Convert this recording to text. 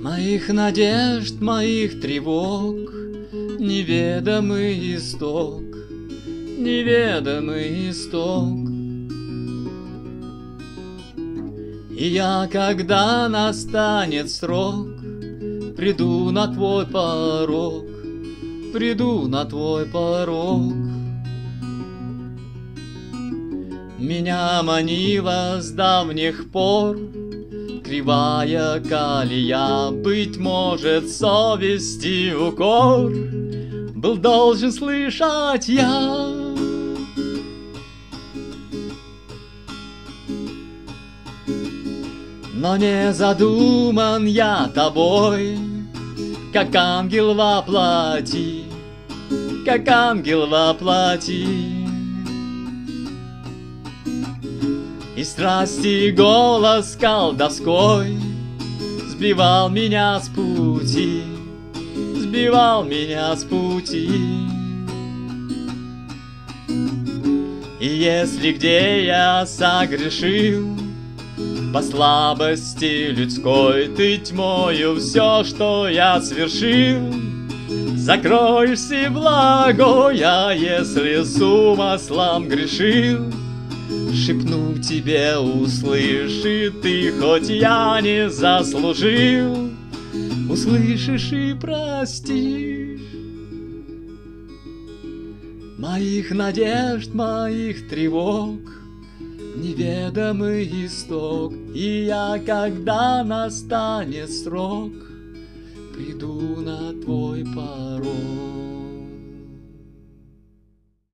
Моих надежд, моих тревог, неведомый исток, неведомый исток. И я, когда настанет срок, приду на твой порог, приду на твой порог. Меня манила с давних пор кривая колея, быть может, совести укор был должен слышать я. Но не задуман я тобой, как ангел во плоти, как ангел во плоти. И страсти голос колдовской сбивал меня с пути, сбивал меня с пути. И если где я согрешил, по слабости людской ты тьмою все, что я свершил, закроешь всеблагое, если с умыслом грешил. Шепну тебе, услыши ты, хоть я не заслужил, услышишь и простишь. Моих надежд, моих тревог, неведомый исток. И я, когда настанет срок, приду на твой порог.